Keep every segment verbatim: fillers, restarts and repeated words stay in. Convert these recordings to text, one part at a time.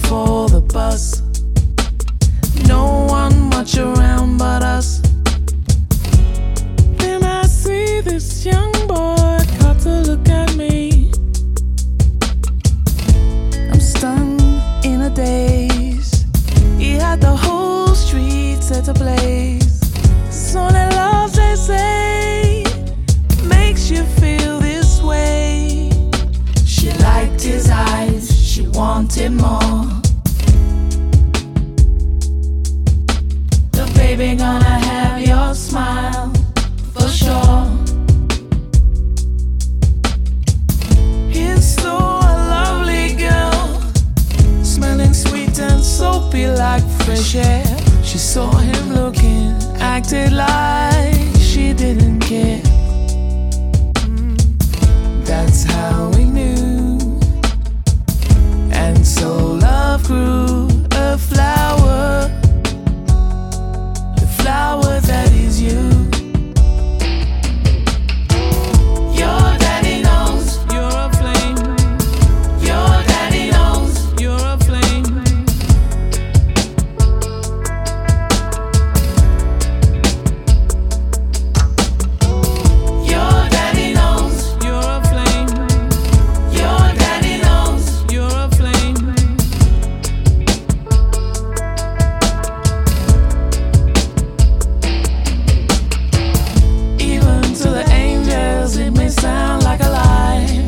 for the bus. No one much around but us. Then I see this young boy cut to look at me. I'm stunned in a daze. He had the whole street set ablaze. So that love, they say, makes you feel this way. She liked his eyes, she wanted more. The baby gonna have your smile, for sure. He's so a lovely girl, smelling sweet and soapy like fresh air. She saw him looking, acted like she didn't care. That's how we knew. And so love grew, a flower, the flower that is you. Your daddy knows you're a flame. Your daddy knows you're a flame. Your daddy knows you're a flame. Your daddy knows you're a flame. Even to the angels it may sound like a lie.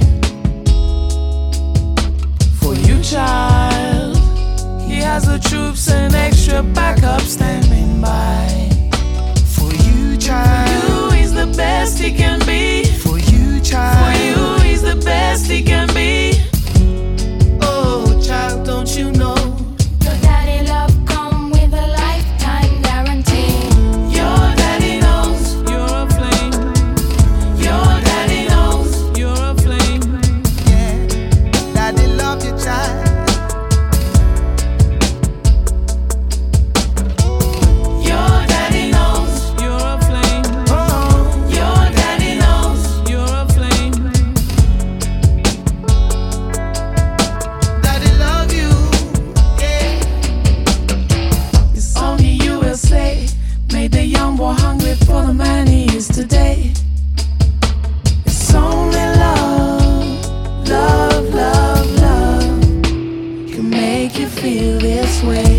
For you, child, he has the troops and extra backup standing by. For you, child. You, he's the best he can be. For you, For child. you, he's the best he can be. Oh, child, don't you know? Your daddy love come with a lifetime guarantee. Your daddy knows you're a flame. Your daddy knows you're a flame. Yeah, daddy love you, child. Your daddy knows you're a flame. Oh, Your daddy knows you're a flame. daddy love you. Yeah. It's only U S A made the young boy hungry for the man he is today. It's only love, love, love, love can make you feel this way.